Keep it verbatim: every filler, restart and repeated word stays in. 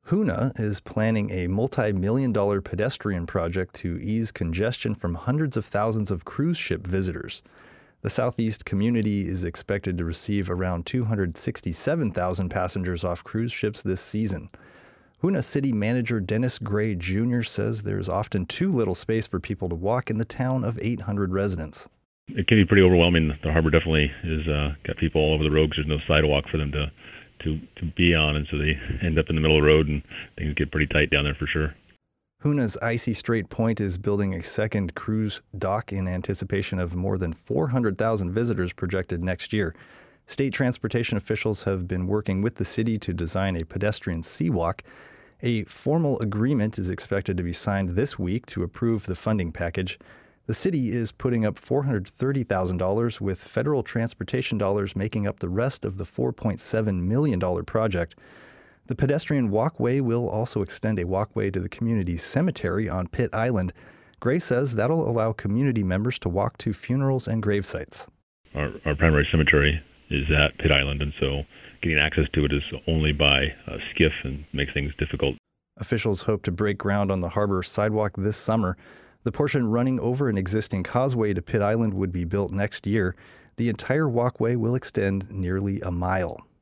Huna is planning a multi-million dollar pedestrian project to ease congestion from hundreds of thousands of cruise ship visitors. The Southeast community is expected to receive around two hundred sixty-seven thousand passengers off cruise ships this season. Huna City Manager Dennis Gray Junior says there's often too little space for people to walk in the town of eight hundred residents. It can be pretty overwhelming. The harbor definitely is uh, got people all over the road because there's no sidewalk for them to to to be on, and so they end up in the middle of the road, and things get pretty tight down there for sure. Huna's Icy Strait Point is building a second cruise dock in anticipation of more than four hundred thousand visitors projected next year. State transportation officials have been working with the city to design a pedestrian seawalk. A formal agreement is expected to be signed this week to approve the funding package. The city is putting up four hundred thirty thousand dollars, with federal transportation dollars making up the rest of the four point seven million dollars project. The pedestrian walkway will also extend a walkway to the community's cemetery on Pitt Island. Gray says that'll allow community members to walk to funerals and grave sites. Our, our primary cemetery is at Pitt Island, and so getting access to it is only by uh, skiff and makes things difficult. Officials hope to break ground on the harbor sidewalk this summer. The portion running over an existing causeway to Pitt Island would be built next year. The entire walkway will extend nearly a mile.